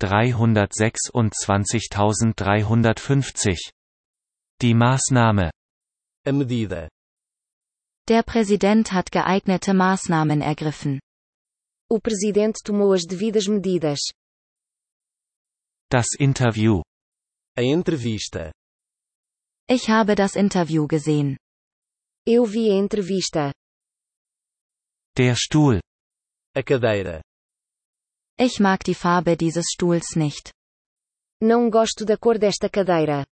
326.350. Die Maßnahme. A medida. Der Präsident hat geeignete Maßnahmen ergriffen. O presidente tomou as devidas medidas. Das Interview. A entrevista. Ich habe das Interview gesehen. Eu vi a entrevista. Der Stuhl. A cadeira. Ich mag die Farbe dieses Stuhls nicht. Não gosto da cor desta cadeira.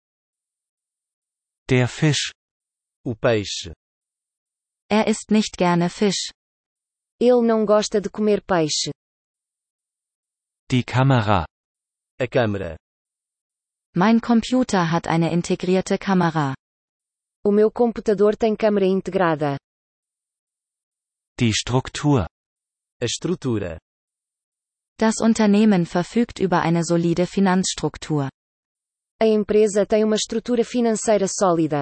Der Fisch. O peixe. Er isst nicht gerne Fisch. Ele não gosta de comer peixe. Die Kamera. A câmera. Mein Computer hat eine integrierte Kamera. O meu computador tem câmera integrada. Die Struktur. A estrutura. Das Unternehmen verfügt über eine solide Finanzstruktur. A empresa tem uma estrutura financeira sólida.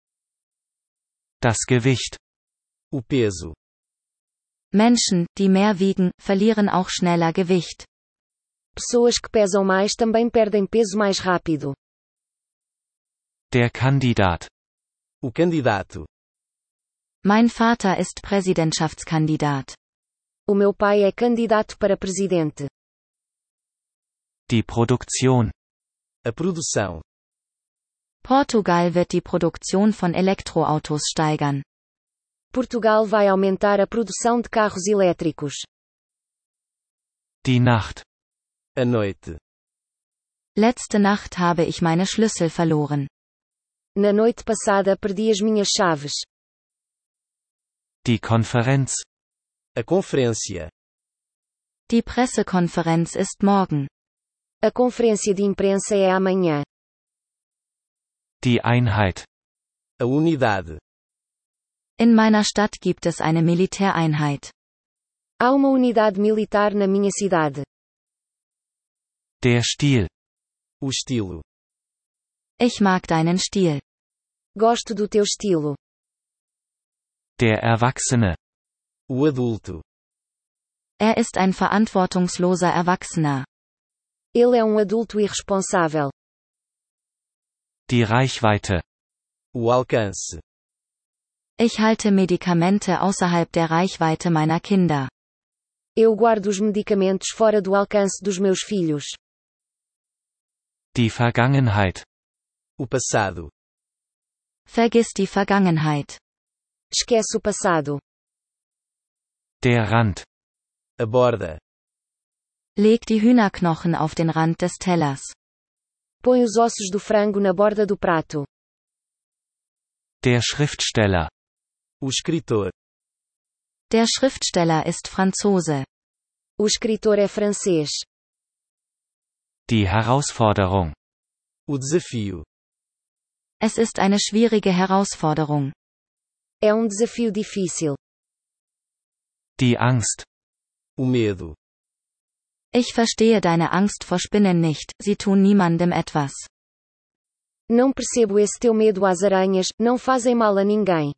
Das Gewicht. O peso. Menschen, die mehr wiegen, verlieren auch schneller Gewicht. Pessoas que pesam mais também perdem peso mais rápido. Der Kandidat. O candidato. Mein Vater ist Präsidentschaftskandidat. O meu pai é candidato para presidente. Die Produktion. A produção. Portugal wird die Produktion von Elektroautos steigern. Portugal vai aumentar a produção de carros elétricos. Die Nacht. A noite. Letzte Nacht habe ich meine Schlüssel verloren. Na noite passada perdi as minhas chaves. Die Konferenz. A conferência. Die Pressekonferenz ist morgen. A conferência de imprensa é amanhã. Die Einheit. A unidade. In meiner Stadt gibt es eine Militäreinheit. Há uma unidade militar na minha cidade. Der Stil. O estilo. Ich mag deinen Stil. Gosto do teu estilo. Der Erwachsene. O adulto. Er ist ein verantwortungsloser Erwachsener. Ele é um adulto irresponsável. Die Reichweite. O alcance. Ich halte Medikamente außerhalb der Reichweite meiner Kinder. Eu guardo os medicamentos fora do alcance dos meus filhos. Die Vergangenheit. O passado. Vergiss die Vergangenheit. Esquece o passado. Der Rand. A borda. Leg die Hühnerknochen auf den Rand des Tellers. Põe os ossos do frango na borda do prato. Der Schriftsteller. O escritor. Der Schriftsteller ist Franzose. O escritor é francês. Die Herausforderung. O desafio. Es ist eine schwierige Herausforderung. É um desafio difícil. Die Angst. O medo. Ich verstehe deine Angst vor Spinnen nicht, sie tun niemandem etwas. Não percebo esse teu medo às aranhas, não fazem mal a ninguém.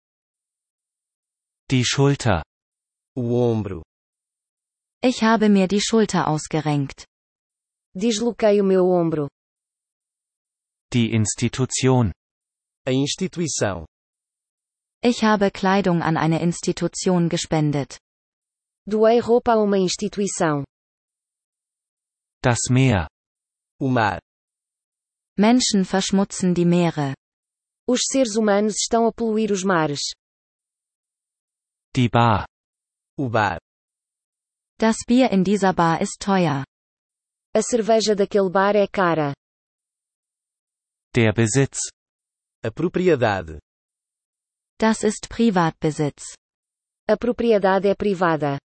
Die Schulter. O ombro. Ich habe mir die Schulter ausgerenkt. Desloquei o meu ombro. Die Institution. A instituição. Ich habe Kleidung an eine Institution gespendet. Doei roupa a uma instituição. Das Meer. O mar. Menschen verschmutzen die Meere. Os seres humanos estão a poluir os mares. Die Bar. O bar. Das Bier in dieser Bar ist teuer. A cerveja daquele bar é cara. Der Besitz. A propriedade. Das ist Privatbesitz. A propriedade é privada.